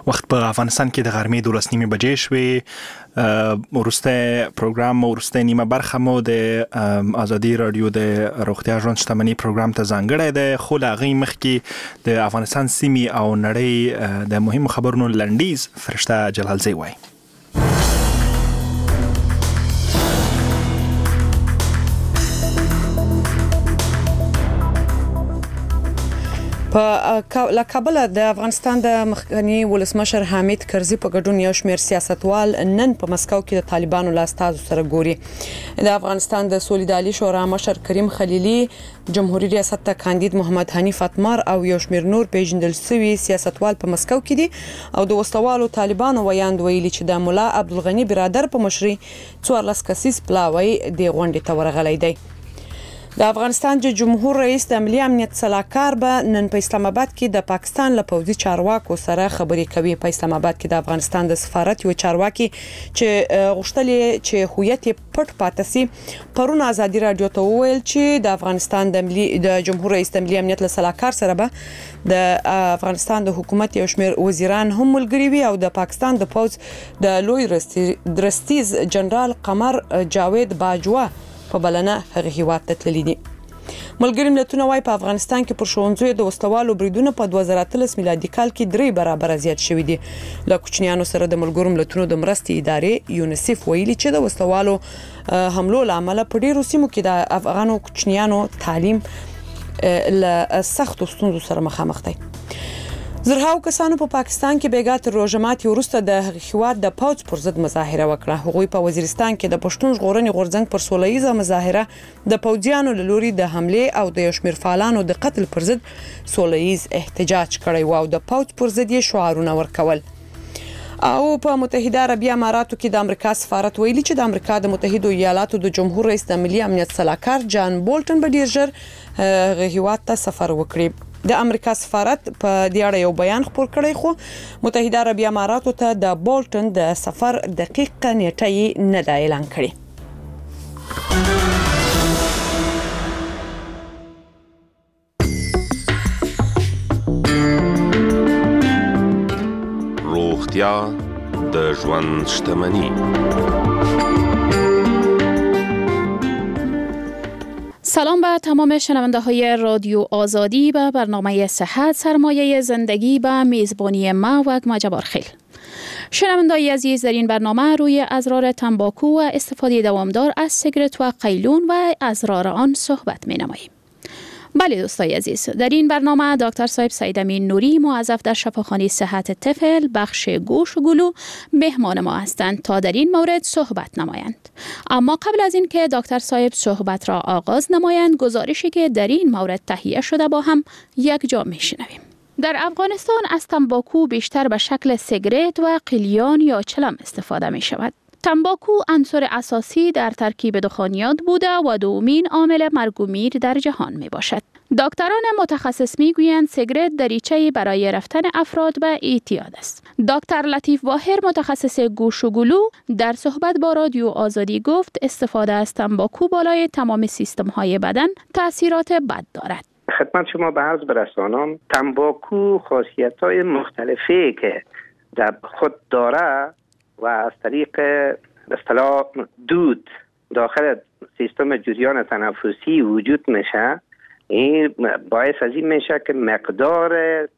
وخت په افغانستان کې د غرمې 12:30 بجې شوې. ورسته پروګرام ورسته نیمه برخه مو د ازادي رادیو د روغتیا ژوند شتمنۍ پروګرام ته ځانګړی دی، خو لا غي مخکې د افغانستان سیمې او نړۍ د مهم خبرونو لنډیز فرشته جلالزی وای. له کابل د افغانستان د مخکنی ولسمشر حامد کرزي په ګډون یو شمېر سیاستوال نن په مسکو کې د طالبانو له استازو سره ګوري. د افغانستان د سولیدالي شورا مشر کریم خلیلی، جمهوریت ریاست ته کاندید محمد حنیف اتمر او یو شمېر نور پیژندل شوي سیاستوال په مسکو کې دي او د وسوالو طالبانو ویاند ویلي چې د مولا عبدالغنی برادر په مشرۍ 14 کسیز پلاوی د غونډې ته ورغلی دی. د افغانستان جمهور رئیس د ملي امنیت صلاحکار به نن په اسلام آباد کې د پاکستان له پوځي چارواکو سره خبرې کوي. په اسلام آباد کې د افغانستان د سفارت یو چارواکي چې غوښتل چې هویت پټ پاتې سي پرون ازادي رادیو ته وویل چې د افغانستان د جمهور رئیس د ملي امنیت صلاحکار سره به د افغانستان د حکومت یو شمېر وزیران هم ملګري وي او د پاکستان د پوځ د لوی درستیز جنرال قمر جاوید باجوا په بلنه هغه هیواد ته تللی دي. ملګری ملتونه وايي په افغانستان کې پر ښوونځیو د وسوالو بریدونه په 2013 میلادي کال کې 3 برابر زیات شوي دي. له کوچنیانو سره د ملګرو ملتونو د مرستې ادارې یونیسف ویلي چې د وسوالو حملو لامل په ډیرو سیمو کې د افغانو کوچنیانو تعلیم له سختو ستونزو سره مخامخ دي. زرهاو کسانو په پاکستان کې بیګا تر روژه ماتي وروسته د هیواد د پوځ پر ضد مظاهره وکړه. هغوی په وزیرستان کې د پښتون ژغورنې غورځنګ پر سولهییزه مظاهره د پوځیانو له لوري د حملې او د یو شمېر فعالانو د قتل پر ضد سولهییز احتجاج کړی و او د پوځ پر ضد یې شعارونه ورکول. او په متحده عربی اماراتو کې د امریکا سفارت ویلي چې د امریکا د متحده ایالاتو د جمهور رئیس د ملي امنیت صلاحکار جان بولټن به ډیر ژر هیواد ته سفر وکړي. د امریکا سفارت په دې اړه یو بیان خپور کړی خو متحده عربی اماراتو ته د بولټن د سفر دقیقه نیټه یې نه ده اعلان کړې. روغتیا د ژوند شتمني. سلام به تمام شنونده های رادیو آزادی و برنامه صحت سرمایه زندگی به میزبانی ما و مجبور خیل. شنونده‌های عزیز، در این برنامه روی اضرار تنباکو و استفاده دوامدار از سیگارت و قیلون و اضرار آن صحبت می‌نماییم. بله دوستای عزیز، در این برنامه دکتر صاحب سید امین نوری موظف در شفاخانه صحت طفل بخش گوش و گلو مهمان ما هستند تا در این مورد صحبت نمایند. اما قبل از این که دکتر صاحب صحبت را آغاز نمایند، گزارشی که در این مورد تهیه شده با هم یک جا میشنویم. در افغانستان از تنباکو بیشتر به شکل سیگارت و قلیان یا چلم استفاده می شود. تنباکو عنصر اساسی در ترکیب دخانیات بوده و دومین عامل مرگ و میر در جهان می باشد. دکتران متخصص می گویند سیگارت دریچه‌ای برای رفتن افراد به اعتیاد است. دکتر لطیف باهر متخصص گوش و گلو در صحبت با رادیو آزادی گفت استفاده از تنباکو بالای تمام سیستم‌های بدن تأثیرات بد دارد. خدمت شما به عرض برسانم، تنباکو خاصیت‌های مختلفی که در خود داره و از طریق به اصطلاح دود داخل سیستم جریان تنفسی وجود میشه، این باعث از این میشه که مقدار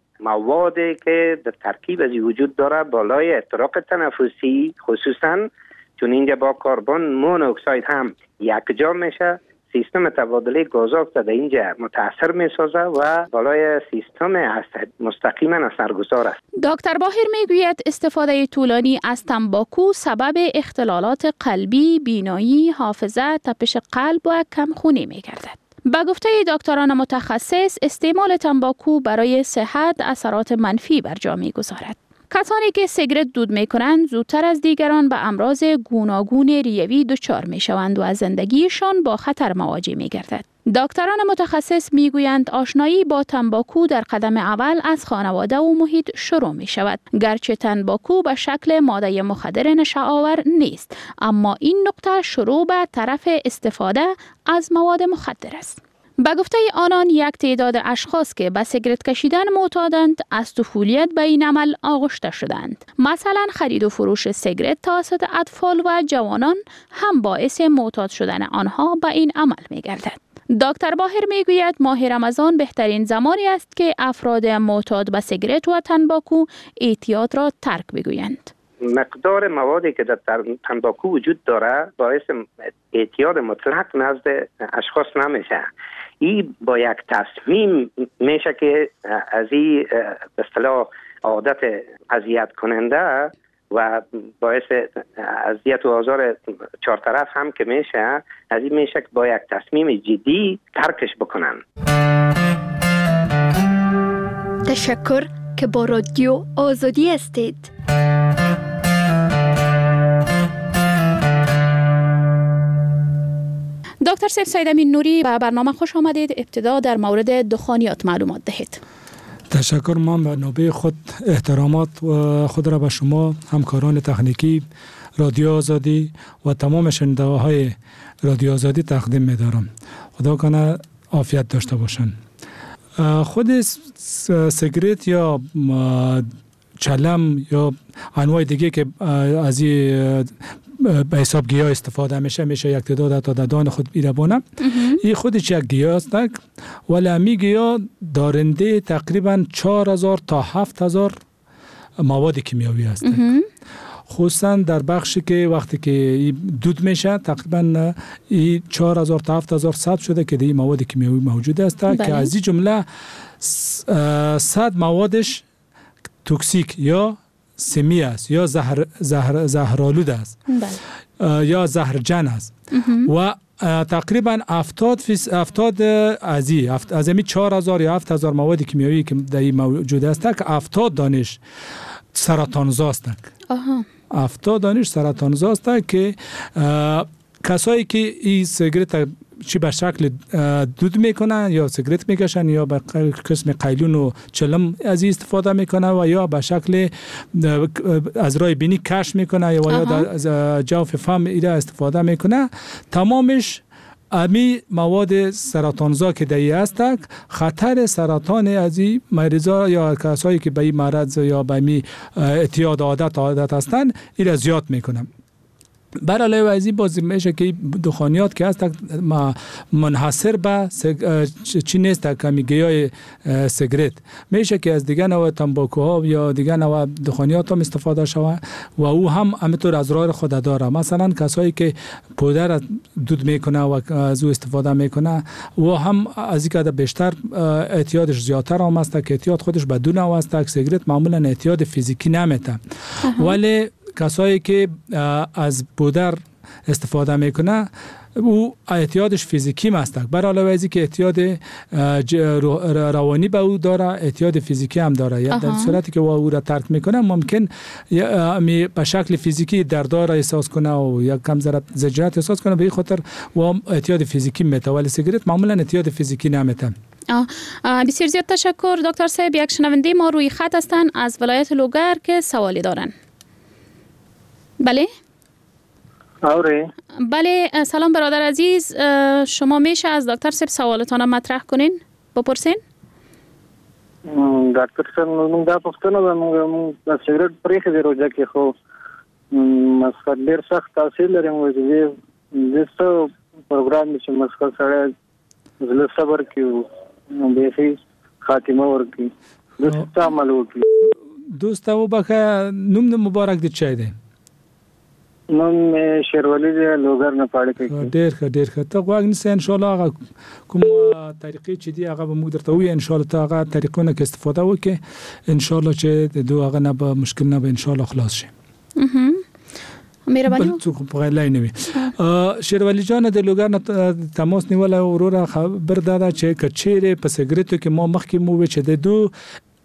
موادی که در ترکیب از وجود داره بالای احتراق تنفسی، خصوصا چون اینجا با کربن مونوکساید هم یکجا میشه، سیستم تبادله گازات در اینجا متاثر میسازه و بالای سیستم مستقیما اثرگذار است. دکتر باهر میگوید استفاده طولانی از تنباکو سبب اختلالات قلبی، بینایی، حافظه، تپش قلب و کمخونی میگردد. به گفته دکتران متخصص استعمال تنباکو برای صحت اثرات منفی بر جا میگذارد. کسانی که سیگارت دود میکنند زودتر از دیگران به امراض گوناگون ریوی دچار میشوند و از زندگیشان با خطر مواجه میگردد. دکتران متخصص میگویند آشنایی با تنباکو در قدم اول از خانواده و محیط شروع می شود. گرچه تنباکو به شکل ماده مخدر نشه‌آور نیست، اما این نقطه شروع به طرف استفاده از مواد مخدر است. به گفته آنان یک تعداد اشخاص که به سیگرت کشیدن معتادند از طفولیت به این عمل آغشته شدند. مثلا خرید و فروش سیگرت توسط اطفال و جوانان هم باعث معتاد شدن آنها به این عمل می گردد. دکتر باهر می گوید ماه رمضان بهترین زمانی است که افراد معتاد به سیگرت و تنباکو اعتیاد را ترک بگویند. مقدار موادی که در تنباکو وجود داره باعث اعتیاد مطلق نزد اشخاص نمیشه. این با یک تصمیم میشه که از این به اصطلاح عادت اذیت کننده و باعث اذیت و آزار چهارطرف هم که میشه، از این میشه که با یک تصمیم جدی ترکش بکنن. تشکر که با رادیو آزادی هستید. دکتر سید امین نوری به برنامه خوش آمدید. ابتدا در مورد دخانیات معلومات دهید. تشکر. من به نوبه خود احترامات و خود را به شما همکاران تکنیکی رادیو آزادی و تمام شنونده‌های رادیو آزادی تقدیم می‌دارم. خدا کنه عافیت داشته باشن. خود سیگرت یا چلم یا انواع دیگه که از به حساب گیاه استفاده میشه یک تعداد تا دادان خود بیربانه. این خودش یک گیاه است ولی امی گیاه دارنده تقریبا 4000 تا 7000 مواد کیمیایی است. خصوصا در بخشی که وقتی که دود میشه تقریبا 4000 تا 7000 ثبت شده که این مواد کیمیایی موجود است که از این جمله 100 موادش توکسیک یا سمی است یا زهرآلود است یا زهرجن است و تقریبا 70 از این 4000 یا 7000 مواد کیمیایی که در این موجود است که 70 دانش سرطانزا است. 70 دانش سرطانزا است که کسایی که این سیگرت چی به شکل دود میکنن یا سیگرت میکشن یا به قسم قیلون و چلم از این استفاده میکنن و یا به شکل از رای بینی کش میکنن یا از جوف فم ایره استفاده میکنن، تمامش امی مواد سرطانزا که دایی است خطر سرطان از این مریضا یا کسایی که به این مرض یا به این اعتیاد عادت هستند ایره زیاد میکنن. بر علاوه از این باز میشه که دخانیات که هست منحصر به چی نیست که میگه سیگرت میشه که از دیگه نوع تنباکوها یا دیگه نوع دخانیات هم استفاده شود و او هم همینطور از راه خود داره. مثلا کسایی که پودر دود میکنه و از او استفاده میکنه و هم از این که بیشتر اعتیادش زیادتر هم است که اعتیاد خودش بدون است که سیگرت معمولا اعتیاد فیزیکی نمیته ولی کسایی که از پودر استفاده میکنه او اعتیادش فیزیکی است. بر علاوه از اینکه اعتیاد روانی به او داره اعتیاد فیزیکی هم داره. در صورتی که او را ترک میکنه ممکن به شکل فیزیکی دردار احساس کنه و یک کم ذره زجرت احساس کنه، به این خاطر و اعتیاد فیزیکی میته ولی سیگرت معمولا اعتیاد فیزیکی نمیته. بسیار زیاد تشکر دکتر صاحب. یک شنونده ما روی خط هستن از ولایت لوگر که سوالی دارن. بله؟ آره. بله سلام برادر عزیز، شما میشه از دکتر صاحب سوالتان مطرح کنین بپرسین؟ دکتر صاحب من دا پوښتنه ده، موږ د سیګرټ پرېښې دي روژه کې خو مسکت ډېر سخت تاثیر لري. موږ د څه پروګرام دی چې مسکت سړی زړه صبر کړي بیخي خاتمه ورکړي د څه عمل وکړي؟ دوست وبخه نوم مبارک دی چای دی؟ نوم شیرولی دی، لوګر نه پاړې کوي. ډېر ښه ته غواړې نسې ان شاء الله هغه کوم طریقې چې دی هغه به موږ درته وایو ان شاء الله ته هغه طریقونه کې استفاده وکړې ان شاء الله چې د دوه هغه نه به مشکل نه به ان شاء الله خلاص شي. مهرباني بل څوک په غیر نه وي. شیرولی جان د لوګر نه تماس نیول وروره خبر داده چې کچېره په سیګریټو کې ما مخکې مو چې د دو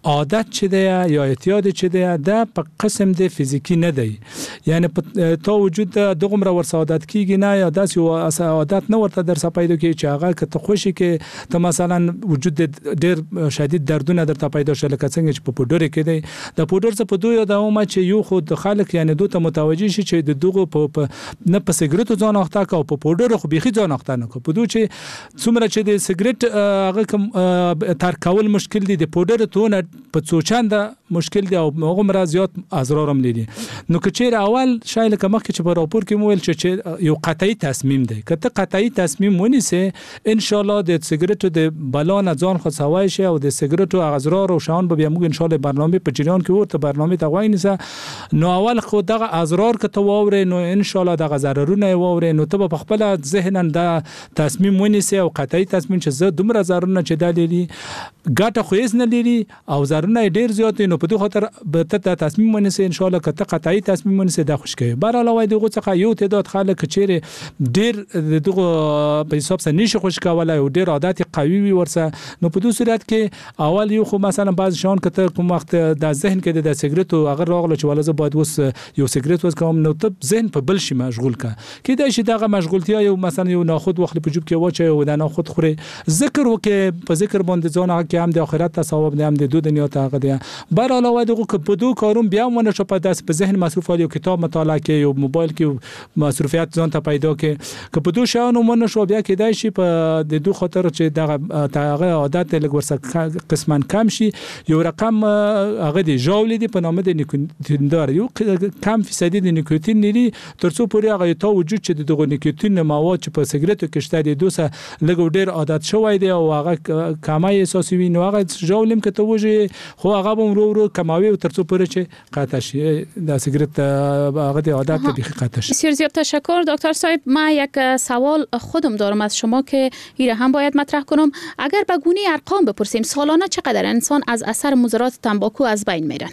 عادت چه ده یا اعتیاد چه ده دا په قسم د فیزیکی نه دی یعنی تو وجود دغه ور عادت کیږي نه یا داس یو عادت نه ورته در پیدا کی چې هغه که ته خوشی کې ته مثلا وجود ډیر شدید دردونه در پیدا شول لکه څنګه چې په پودر کې دی د پودر څخه په دوی د اومه چې یو خود خلک یعنی دوی ته متوجي شي چې د دغه په نه په سیګریټو ځان اخته کا او په پودر خو بيخي ځان اخته نه کو په دوی چې څومره چې د سیګریټ هغه کوم تر کول مشکل دي د پودر ته په څوچنده مشکل دی او هغه مرزيات اضرارم لري نو کچیر اول شای لکه مخکې چې په راپور کې مویل چې یو قطعي تصمیم دی کته قطعي تصمیم ونیسه ان شاء الله د سیګریټو د بلان ځان خو سوای شي او د سیګریټو اضرار او شان به موږ ان شاء الله برنامه په جریان کې ورته برنامه ته وایي نو اول خو دغه اضرار که ته ووره نو ان شاء الله دغه ضررونه ووره نو ته په خپل ذهن د تصمیم ونیسه او قطعي تصمیم چې زه دومره ضررونه چې دالي ګټه خو یې نه لري او ضررونه ډیر زیات نو په دوه خاطر به ته تصمیم ونیسه ان شاء الله که ته قطعي تصمیم ونیسه د خوشکې بار علاوه دغه څخه یو تعداد خلک چیرې ډیر دغه په حساب سره نشي خوشکاوله او ډیر عادت قوي وي ورسه نو په دوه صورت کې اول یو خو مثلا بعض شان کته کوم وخت د ذهن کې د سیګریټو اگر راغله چې ولزه باید وس یو سیګریټ وس کوم نو ته ذهن په بل شي مشغول کا کېدای شي دغه مشغولتیا یو مثلا یو ناخود وخت په جوب کې واچي او د ناخود خوري ذکر وکي په ذکر باندې ځان هغه کې هم د آخرت ثواب نه هم د دوه دنیا ته هغه دی بر علاوه دغه په دوه کاروم بیا ونه شو په داس په ذهن مصروف یو کتاب مطالعه کې یو موبایل کې مصروفیت ځان ته پیدا کې که په دوه شانو مونږ شو بیا کېدای شي په د دوه خاطر چې دغه عادت لګ ورسره قسماً کم شي یو رقم هغه دی ژاول دی په نامه د نیکوتین دار یو کم فیصدی د نیکوتین لري ترڅو پورې هغه ته وجود چې دغه نیکوتین مواد چې په سیګریټو کې شته دي دوسه لګ ډیر عادت شوی دی او هغه کمای احساسي وي نو هغه ژاولم کې ته وجه خو هغه به ورو کماوي ترڅو پورې چې قطع شي د سیګریټ هغه د عادت به قطع شي. بسیار زیاد تشکر دکتر صاحب. ما یک سوال خودم دارم از شما که ایره هم باید مطرح کنم. اگر به گونه ارقام بپرسیم سالانه چقدر انسان از اثر مضرات تنباکو از بین میرن؟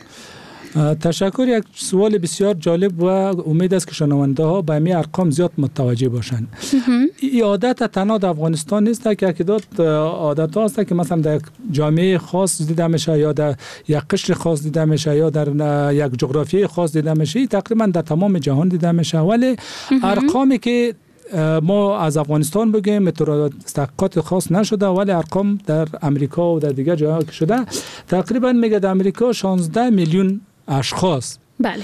تشکر. یک سوال بسیار جالب و امید است که شنونده ها به این ارقام زیاد متوجه باشند. این عادت تنها در افغانستان نیست که عادت عادت هاست که مثلا در جامعه خاص دیده میشه یا در یک قشر خاص دیده میشه یا در یک جغرافیای خاص دیده میشه. تقریبا در تمام جهان دیده میشه ولی ارقامی که ما از افغانستان بگیم متر تحقیقات خاص نشده ولی ارقام در امریکا و در دیگر جاها که شده تقریبا میگه در امریکا 16 میلیون اشخاص بله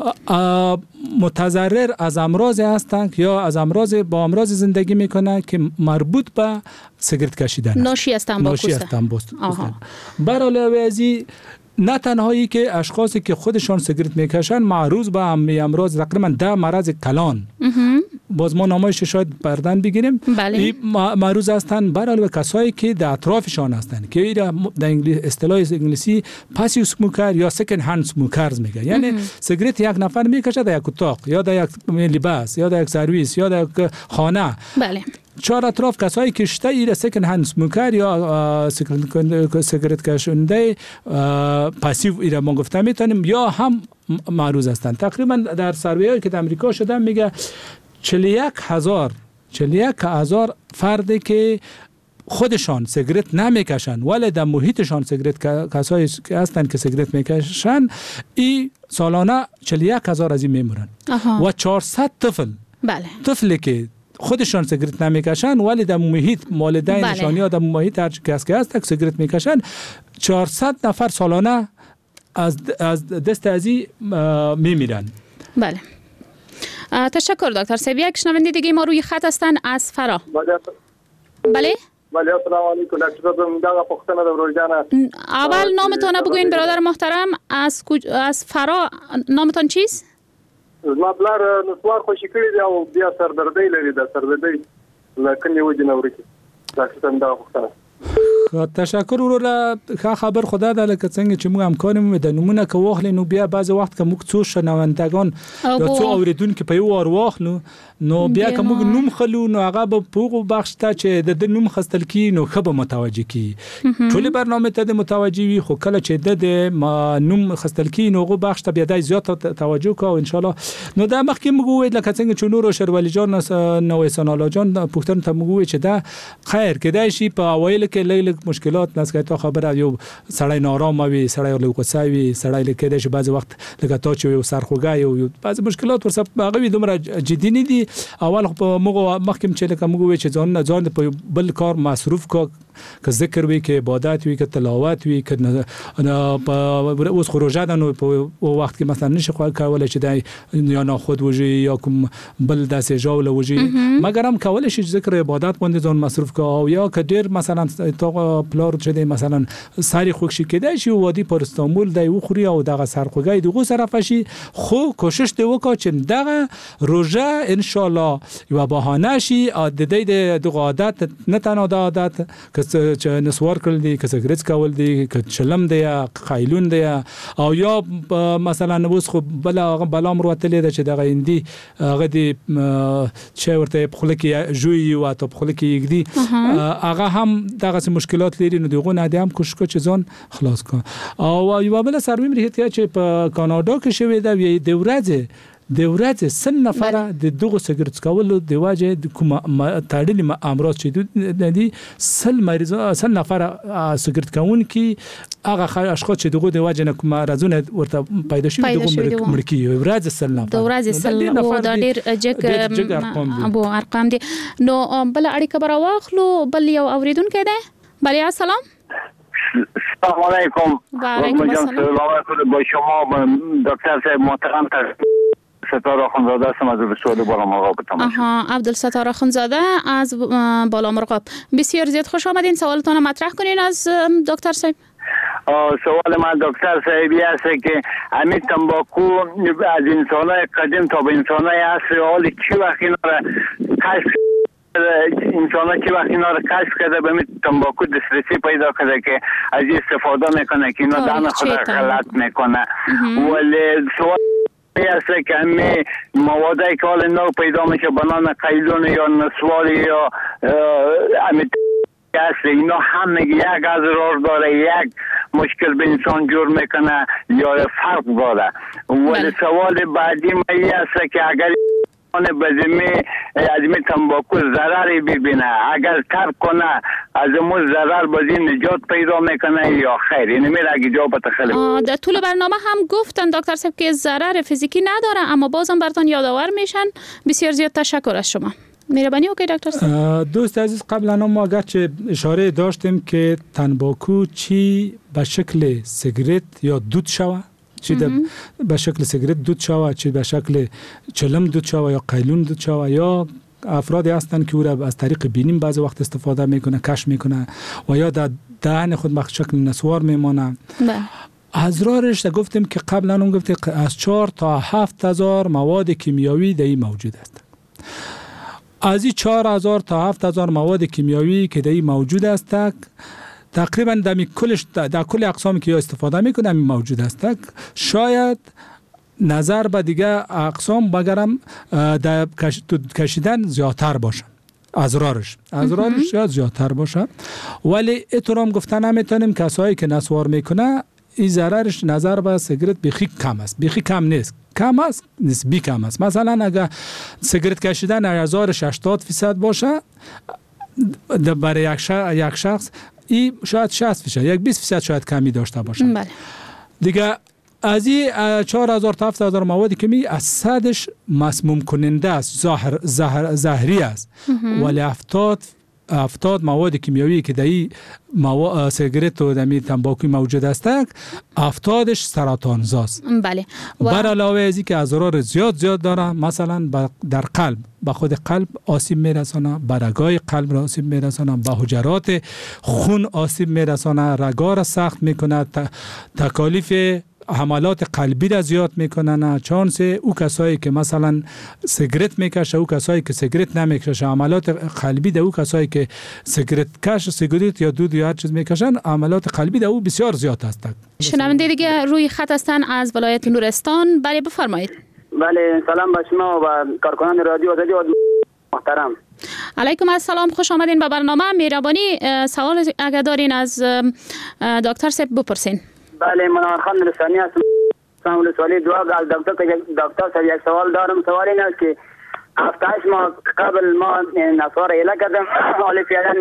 متضرر از امراض هستند یا از با امراض زندگی میکنه که مربوط به سیگارت کشیدن ناشی از تنباکو. بر علاوه از نه تنهایی که اشخاصی که خودشان سیگارت میکشن معروض به امراض تقریبا 10 مرض کلان باز ما نامش شاید بردن بگیریم بله. معروض هستند بر علاوه کسایی که در اطرافشان هستند که در اصطلاح انگلیسی پاسیو اسموکر یا سکند هند اسموکرز میگه یعنی سیگارت یک نفر میکشه در یک اتاق یا در یک لباس یا در یک سرویس یا در یک خانه بله چهار اطراف کسایی که شته ایره سکند هند اسموکر یا سیگارت کشنده پاسیو ایره ما گفته میتونیم یا هم معروض هستند. تقریبا در سروی‌هایی که در امریکا شده میگه 41,000 فردی که خودشان سیگارت نمیکشن ولی در محیطشان سیگارت کسایی هستند که سیگارت میکشن این سالانه 41,000 از این میمونن و 400 بله طفلی که خودشان سیگارت نمیکشن ولی در محیط والدینشان یا در محیط هر کس که هست سیگارت میکشن 400 نفر سالانه از دست ازی میمیرن. بله تشکر دکتر صاحب. یک شنونده دیگه ما روی خط هستن از فرا. بله بله السلام علیکم دکتر صاحب. دا پښتنه د ورجانه اول نامتون بگوین برادر محترم. از فرا نامتون چیست؟ زما بلار نسوار خوشی کړی دی او بیا سردردی لري د سردردی لکه وجه نورکی دکتر صاحب دا پښتنه. تشکر وروره. خبر خدا ده لکه څنګه چې موږ همکاریم د نمونه که واخلې نو بیا بعض وخت که موږ څو شنوندگان یا څو اوریدونکو په یو وار واخلو نو بیا که موږ نوم خلو نو هغه به پوغو بخش ته چې د نوم خستل کی نو خبر متوجه کی ټول برنامه ته متوجه وي خو کله چې د نوم خستل کی نو غو بخش ته بیا د زیات توجه کو ان شاء الله. نو دا مخکې موږ وې لکه څنګه چې نور شروالي جان نو سنالا جان پښتون ته موږ وې چې دا خیر کېدای شي په اوایل کې لږ مشکلات نسکه تا خبره یو سړی نارام وي سړی له غوسه وي سړی له کېدای شي بعض وخت لکه تا چې یو سرخوږی یو بعض مشکلات ورسره هغه دومره جدي نه دي اول په موږ مخکې چې لکه موږ وی چې ځان په بل کار مصروف کا که ذکر وي که عبادت وي که تلاوت وي که اوس خروجه ده نو په وخت کې مثلا نشه کولای چې د یا ناخود وږي یا کوم بل داسې جوله وږي مګر هم کولای شي ذکر عبادت باندې ځان مصروف کا او یا که ډیر مثلا تا پلار چې مثلا ساری خوښ شي کېدای شي وادي پر استانبول دی وخوري او دغه سرخوږی دغه طرف شي خو کوشش دی وکړه چې دغه روزه ان شاء الله یو بهانه شي د دې د عادت نه تنها د عادت چې نسوار کول دي که سګریټ کول دي که چلم دی یا خایلون دی او یا مثلا اوس خو بلا مروتلې ده چې دغه اندي هغه دی چې ورته په خله کې جوړي او ته په خله کې یګدي هغه هم دغه مشکلات لري نو دغه نه هم کوشش کوي چې ځان خلاص کړي او یو بل سروي مرهټ چې په کاناډا کې شوی دا د ورځې سن نفره د دغه سګرټ کولو د واجه د کوم تعدیل امراض چې دي سل نفره سګرټ کون کی هغه اشخاص چې دغه د واجه نه کوم رازونه ورته پیدا شي دغه مړکی ورځ سل نفره د ورځ سل او د ډیر جګ ابو ارقام دي نو بل اړیکه برا واخلو بل یو اوریدونکو ده بله السلام السلام علیکم و علیکم السلام با شما دکتر صاحب محترم ستاره اخوندزاده هستم از سوال بالامرغاب تمام. عبدالستار اخوندزاده از بالامرغاب. بسیار زیاد خوش آمدین. سوالتون مطرح کنین از دکتر صاحب. سوال من دکتر صاحبی است که همین تنباکو از انسانای قدیم تا به انسانای عصر حال چی وقت اینا را کشف انسان‌ها که وقتی اینا رو کشف کرده به تنباکو دسترسی پیدا کرده که از استفاده میکنه که اینا دهن خود غلط میکنه ولی سوال است که همه موادی که حال نو پیدا میشه بنان قیلون یا نسواری یا است اینا همگی یک اضرار داره یک مشکل به انسان جور میکنه یا فرق داره ولی سوال بعدی من است که اگر از می تنباکو ضرری ببینه اگر ترک کنه از اون ضرر بازی نجات پیدا میکنه یا خیر اینه میره اگه جواب تخلیف در طول برنامه هم گفتن دکتر صاحب که ضرر فیزیکی نداره اما بازم براتون یادآور میشن. بسیار زیاد تشکر از شما. مهربانی اوکی دکتر صاحب. دوست عزیز قبلا ما گرچه اشاره داشتیم که تنباکو چی به شکل سیگرت یا دود شوه چی به شکل سیگرت دود شوه چی به شکل چلم دود شوه یا قیلون دود شوه یا افرادی هستند که او را از طریق بینیم بعض وقت استفاده میکنه کش میکنه و یا در دهن خود به شکل نسوار میمانه. اضرارش گفتیم که قبلا اون گفتیم از 4 تا 7000 مواد کیمیایی در این موجود است. از این 4000 تا 7000 مواد کیمیایی که در این موجود است تقریبا در کل اقسامی که استفاده میکنه همین موجود است. شاید نظر به دیگه اقسام بگرم در کشیدن زیادتر باشه اضرارش شاید زیادتر باشه ولی اترام گفتن نمیتونیم کسایی که نسوار میکنه این ضررش نظر به سیگرت بخی کم است بخی کم نیست کم است نسبی کم است. مثلا اگر سیگرت کشیدن ارزارش 80% باشه برای یک شخص این شاید 60% یک 20% شاید کمی داشته باشه. بله. دیگه از این 4000 تا 7000 مواد کیمیایی از صدش مسموم کننده است زهری است ولی 70 مواد کیمیایی که در این سیگرت و در تنباکو موجود است 70ش سرطان زاست. بله. بر علاوه از این که اضرار زیاد داره مثلا در قلب به خود قلب آسیب میرسانه به رگای قلب را آسیب میرسانه به حجرات خون آسیب میرسانه رگا را سخت میکنه تکالیف حملات قلبی را زیاد میکنن چانس او کسایی که مثلا سیگرت میکشه او کسایی که سیگرت نمیکشه عملات قلبی ده او کسایی که سیگرت کش سیگرت یا دود یا هر چیز میکشن عملات قلبی ده او بسیار زیاد است. شنونده دیگه روی خط هستن از ولایت نورستان. بله بفرمایید. بله سلام به شما و کارکنان رادیو آزادی محترم. علیکم السلام خوش آمدین به برنامه. مهربانی سوال اگر دارین از دکتر صاحب بپرسین. بله منار خان رسانی هستم. سوال سوالی دو از دکتر صاحب یک سوال دارم. سوال این است که 7 ماه قبل ما نصار ایله کردم حالی فعلا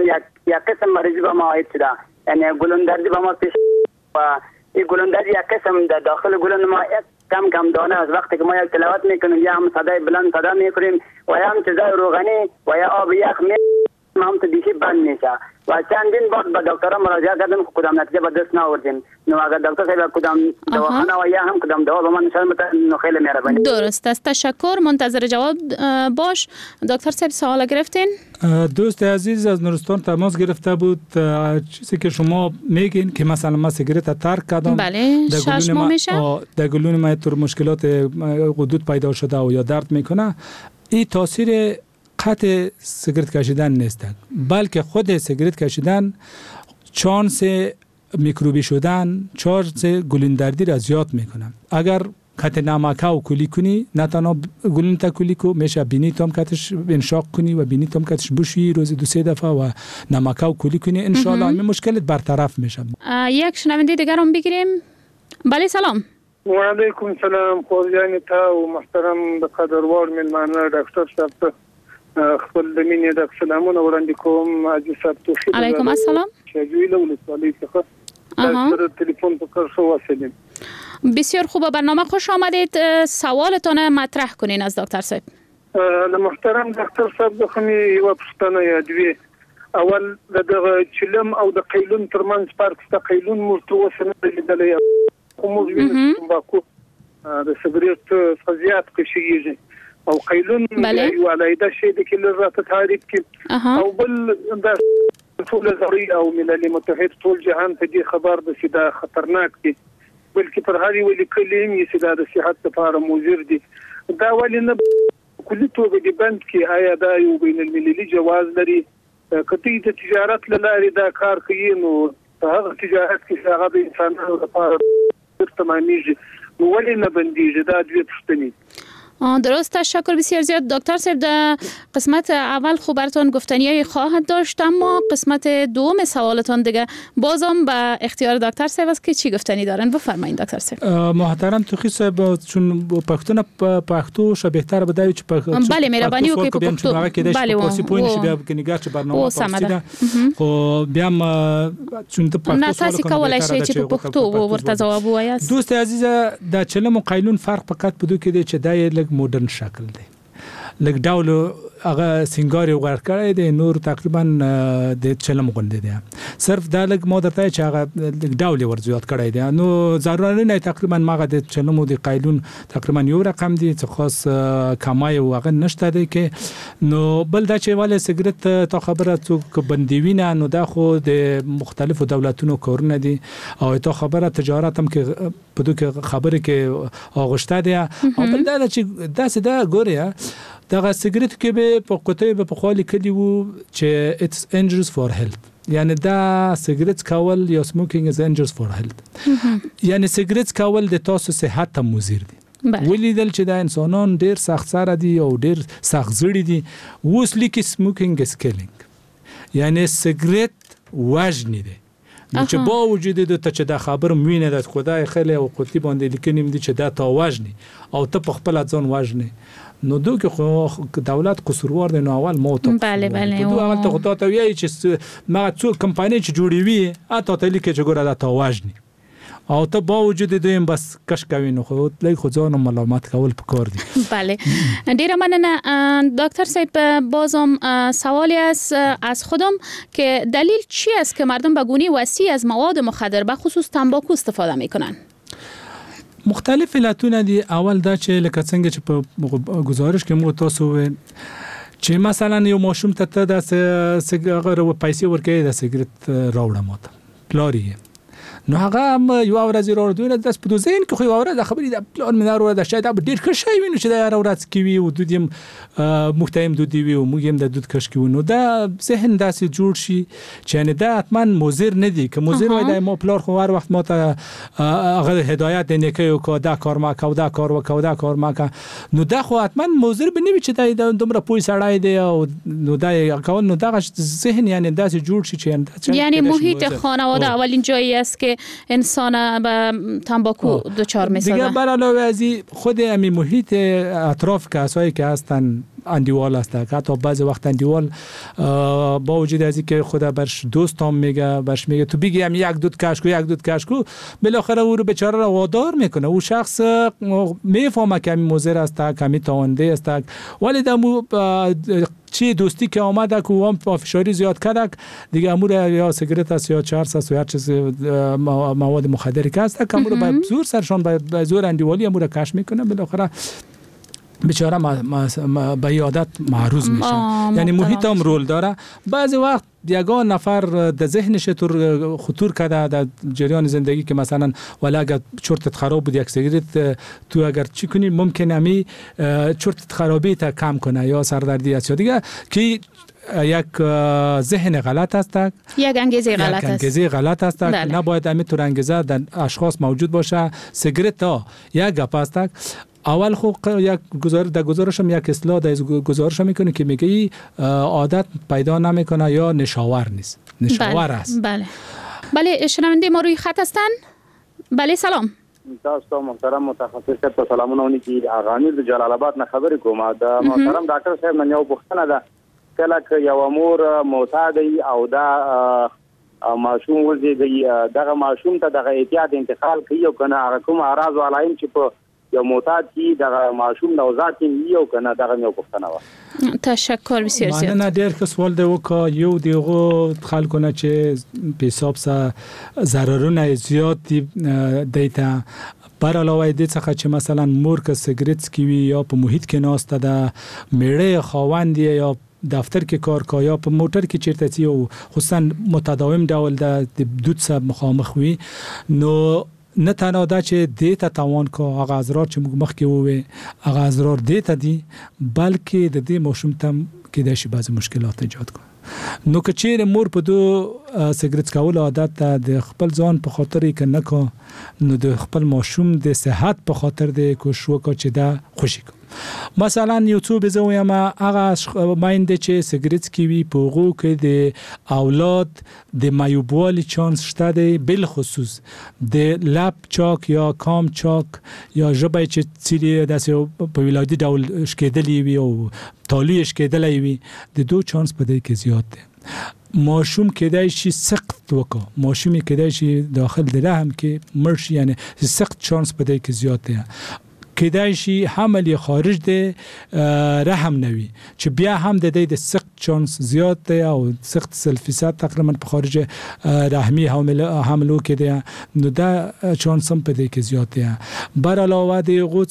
یک قسم مریضی به ما عاید شده، یعنی گلوندردی به ما پیش و این گلوندردی یک قسم در داخل گلوند ما کم کم دانه از وقتی که ما یک تلاوت میکنیم یا هم صدای بلند صدا میکنیم و یا هم چیزای روغنی و یا آب یخ هم تو دیشی بند میشه و چندین بار به دکتر مراجعه کردم که کدام نتیجه به دست نآوردیم. نو اگر دکتر صاحب کدام دواخانه و یا هم کدام دوا به ما نشان بده نو خیلی مهربانی. درست است، تشکر. منتظر جواب باش. دکتر صاحب سوال گرفتین؟ دوست عزیز از نورستان تماس گرفته بود. چیزی که شما میگین که مثلا من سیگارت ترک کردم، بله 6 ماه میشه، در گلون من تو مشکلات غدود پیدا شده و یا درد میکنه، این تاثیر قطع سیگارت کشیدن نیست، بلکه خود سیگارت کشیدن چانس میکروبی شدن، چانس گلوندردی را زیاد میکنه. اگر قطع نمک و کلی کنی، نه تنها گلون تا کلی کو، میشه بینی تام کاتش انشاق کنی و بینی تام کاتش بوشی روزی 2-3 دفعه و نمک و کلی کنی، ان شاء الله این مشکلت برطرف میشه. یک شنونده دیگر هم بگیریم. بله سلام. و علیکم سلام. خوزیان تا و محترم بقدروار ملمانه دکتر صاحب خپل د مینې د سلامونه وړاندې کوم. حاجي صاحب توفیق علیکم السلام. شجوی له ولسوالۍ څخه در تلفن په کار شو واسلیم. بسیار خوب، برنامه خوش آمدید. سوالتان مطرح کنین از دکتر صاحب. محترم دکتر صاحب د خمي یو پښتنه یادوي. اول د چلم او د قیلون ترمنځ فرق شته. قیلون مرته وسنه لیدلې کوم وینې تمباکو د سیګریټ فزیات کشيږي او قیلون یو علیده شی د کله راته تعریف کی او بل د ټول زری او ملل متحد ټول جهان ته دي خبر د سیده خطرناک دي، بلکې پر هغه ویل کلیم یې سیده د صحت لپاره مضر دي. دا ولنه کلی توګه د بند کې آیا دا یو بین المللي جواز لري؟ کته د تجارت لارې دا کار کوي نو هغه تجارت کې هغه د انسانانو لپاره تمامیږي، نو ولنه بندیږي؟ دا دوی پښتني. درست، تشکر بسیار زیاد. دکتر صاحب در قسمت اول خوب براتون گفتنی خواهد داشت، اما قسمت دوم سوالتون دیگه بازم به اختیار دکتر صاحب است که چی گفتنی دارن. بفرمایید دکتر صاحب. محترم توخی صاحب، چون پښتون پښتو شه بهتر بدوي چې بله مهرباني وکړئ په پښتو. بله پوسی پوینټ بیا کنيګار چې برنامه پوسټه خو بیا چون ته پښتو تاسو کولای شئ چې په پښتو ورته جواب وایاست. دوست عزیز، د چلم او قیلون فرق فقط په دوه کې دی چې دا مدرن شکل دی، لګ ډول هغه سنگاري وغړ کړی دی، نور تقریبا د چلم غونډه دی. صرف دا لګ ماده ته چې هغه ډول ورزیات کړی دی، نو ضروري نه تقریبا ماغه د چلم او د قیلون تقریبا یو رقم دی چې خاص کمای او هغه نشته دی کې. نو بل دا چې والے سیګریټ ته خبره څوک بندوي نه، نو دا خو د مختلفو دولتونو کورونه دي او ته خبره تجارت هم کې په دوه خبره کې اغشته دی. او بل دا چې دا ګوریا دا سیګریټ کې به په کوټه به په خالي کړي وو چې it's injurious for health، یعنی دا سیګریټ کول یا smoking is injurious for health، یعنی سیګریټ کول د تاسو صحت ته مضر دي. ولیدل چې دا انسانان ډیر سخت سره دي او ډیر سخت زړی دي. اوس لیکي smoking is killing، یعنی سیګریټ وژنې دي. نو چې با وجود د ته چې دا خبر موینه د خدای خله او قوتي باندې لیکنیم دي چې دا تا وژني او ته په خپل ځان وژني، نو دوی که دولت قصوروار دی. نو اول موته بله دوی اول ته خطا ته ویایي چې ما څو کمپانۍ چې جوړوي اته ته لیکي چې ګوره دا تا وژني او ته با وجود دویم بس کش کوي، نو خو لای خو ځان ملامت کول پکار دي. بله، ډیره مننه دکتر صاحب. بازم سوالی است از خودم که دلیل چی است که مردم به گونه وسیع از مواد مخدر به خصوص تنباکو استفاده میکنن؟ مختلف علتونه دي. اول دا چې لکه څنګه چې په گزارش کې مو تاسو چې مثلا یو ماشوم ته د سیګار پیسې ورکړي د سیګریټ راوړم ماته پلاری، نو هغه یو ورځ راوړ دوی نه د سپدوزین کې خو یو ورځ خبرې د پلان منار ور د شاید ډیر ښه شي ویني چې دا ورځ کې وي او دوی مختیم دوی وي او موږ هم د دود کش کې نو دا ذهن داسې جوړ شي چې نه دا اتمن مضر نه دي که مضر وای د ما پلار خو هر وخت ماته هغه هدایت نه کوي او دا کار ما کو دا کار وکاو دا کار ما کا، نو دا خو اتمن مضر بنوي چې دا دومره پوي سړای دی او نو دا کول نو دا ذهن یعنی داسې جوړ شي چې یعنی محیط خانواده اولین جایی است که انسان به تنباکو دچار می‌شود. دیگه علاوه از خود همین محیط اطراف کسایی که هستن اندیوال است. حتی بعضی وقت اندیوال با وجود از اینکه خدا برش دوستام میگه، برش میگه تو بگی هم یک دود کشکو، بالاخره او رو بیچاره را وادار میکنه. او شخص میفهمه که موزر است، کمی تاونده است، ولی دمو چی دوستی که آمده که هم فشاری زیاد کرده دیگه امور یا سیگارت است یا چرس است یا هر چیز مواد مخدری که است که امور به زور سرشان به زور اندیوالی امور کش میکنه، بالاخره بیچاره به عادت معروض میشه. یعنی محیط هم رول داره. بعضی وقت یگان نفر در ذهنش خطور کرده در جریان زندگی که مثلا ولی اگر چرتت خراب بود یک سیگارت تو اگر چی کنی ممکنه امی چرتت خرابی تا کم کنه یا سردردی است یا دیگه که یک ذهن غلط است، یک انگیزه غلط است. نباید امی طور انگیزه در اشخاص موجود باشه. سیگارت تا یک گپ است. اول خو یک گزارشم یک اصلاح در گزارش میکنه که میگه عادت پیدا نمیکنه یا نشاور نیست، نشاور است. بله شنونده ما روی خط هستن. بله سلام. تاسو محترم متخصص ته سلامونه ونی کی اغانی د جلال آباد نه خبرې کومه. د محترم ډاکټر صاحب نه یو پوښتنه ده. کله که یو امور معتادی او دا معصوم ولدي دغه معصوم ته دغه احتیاط انتقال کوي او کنه هغه کوم اعراض او علائم چې په یا معتاد کی دغه معصوم نوزاد کی یو کنه دغه یو پوښتنه و. تشکر بسیار زیاد. من ډیر که سوال دی وکړ یو دیغه خلکونه چې په حساب سره ضررونه زیات دی دیتا بر علاوه دې څخه چې مثلا مور که سیګریټ کی یا په محیط کې ناسته ده میړه خاوند یا دفتر کې کار کوي یا په موټر کې چیرته سی او خصوصا متداوم ډول د دود سره مخامخ وي نو نه تنها دا چې دې ته تاوان کو هغه اضرار چې موږ مخکې وې هغه اضرار دې ته دي بلکې د دې ماشوم ته کې د شي بعض مشکلات ایجاد کوي. نو که چیرې مور په دو سیګریټ کول عادت ته د خپل ځان په خاطر کې نه کو نو د خپل ماشوم د صحت په خاطر د کوشش وکړي چې دا خوشي کو. مثلا یو څو بزویم هغه مایند چې سیګریټ کی وی په غو کې د اولاد د مایوبوالي چانس شته دی، بل خصوص د لب چاک یا کام چاک یا ژبه چې سری داسې په ولادي ډول شکېدلی وي او تالی شکېدلی وي د دو چانس په دې کې زیات دی. ماشوم کېدای شي سخت وکړه، ماشوم کېدای شي داخل د رحم کې مرشي، یعنی سخت چانس په دې کې زیات دی. کېدای شي حمل خارج د رحم نوي چې بیا هم د دې د سخت چانس زیات دی او سخت سلفیسات تقریبا په خارج رحمی حملو کې دی نو دا چانس هم په دې کې زیات دی. بر علاوه د غو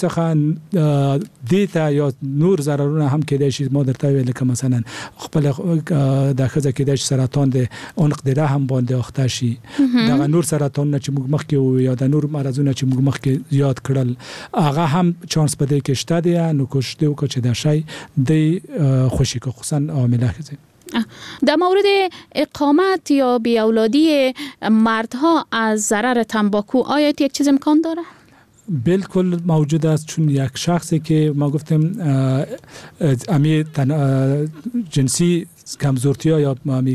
څخه دیتا یا نور ضررونه هم کېدای شي ما درته ویل که مثلا خپل د خزه کېدای شي سرطان د عنق د رحم باندې اخته شي، دا نور سرطان چې موږ مخکې یا د نور مرزونه چې موږ مخکې یاد کړل هغه هم چانس په دې کې شته دی. نو کوشش وکړو چې دا شی د خوشی کو خصوصا عامله خزه. در مورد اقامت یا بیاولادی مردها از ضرر تنباکو آیا یک چیز امکان داره؟ بالکل موجود است، چون یک شخصی که ما گفتیم امی جنسی کمزورتی ها یا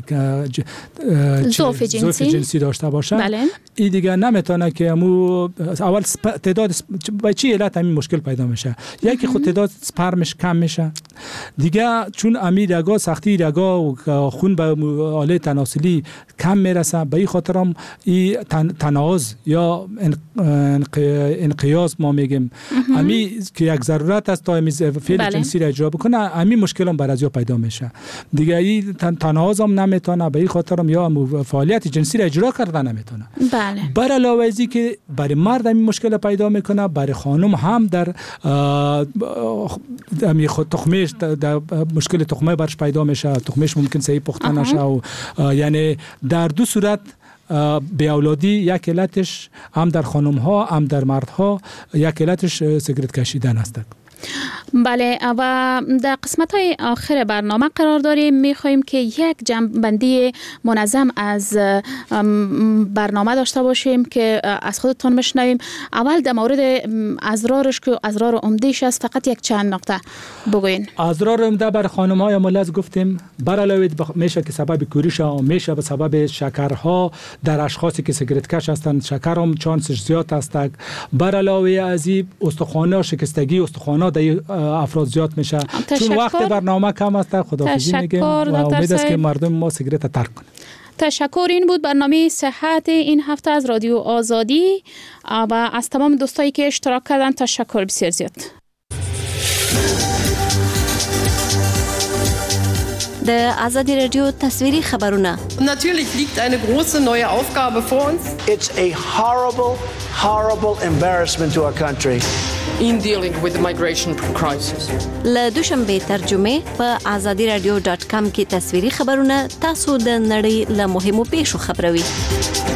ضعف جنسی داشته باشه بله. این دیگه نمیتونه که امو اول تعداد به چی علت همین مشکل پیدا میشه. یکی خود تعداد سپرمش کم میشه دیگه، چون امی رگا سختی رگا و خون به آله تناسلی کم میرسه، به این خاطر هم این تناقض یا انقیاض ما میگیم امی که یک ضرورت است تا امی فعل جنسی را اجرا بکنه امی مشکل هم برازیا پیدا میشه دیگه. این تناقض هم نمیتونه، به این خاطر هم یا فعالیت جنسی را اجرا کرده نمیتونه. بله. بر علاوه از این که برای مرد همین مشکل پیدا میکنه، برای خانم هم در امی خود تخمش در مشکل تخمه برش پیدا میشه، تخمش ممکن صحیح پخته نشه و یعنی در دو صورت به اولادی یک علتش هم در خانم ها هم در مرد ها یک علتش سیگریت کشیدن است. بله و در قسمت های آخر برنامه قرار داریم، میخواییم که یک جمع‌بندی منظم از برنامه داشته باشیم که از خودتون بشنویم. اول در مورد اضرارش که اضرار عمده‌اش است فقط یک چند نقطه بگوین. اضرار عمده بر خانم های مولز گفتیم بر علاوه میشه که سبب کوریش ها، میشه به سبب شکرها در اشخاصی که سیگریت کش هستند، شکر هم چانسش زیاد است. بر علاوه از این استخوان شکستگی استخوانات تعداد افراد زیاد میشه. چون وقت برنامه کم است خداحافظی میگیم و امید است که مردم ما سیگارت ترک کنند. تشکر. این بود برنامه صحت این هفته از رادیو آزادی و از تمام دوستایی که اشتراک کردن تشکر بسیار زیاد. د آزادی رادیو تصویری خبرونه. Natürlich liegt eine große neue Aufgabe vor uns. It's a horrible embarrassment to our country. In dealing with the migration crisis. له دوشنبه ترجمه په azadiradio.com کې تصویری خبرونه تاسو د نړۍ له مهمو پیښو خبروي.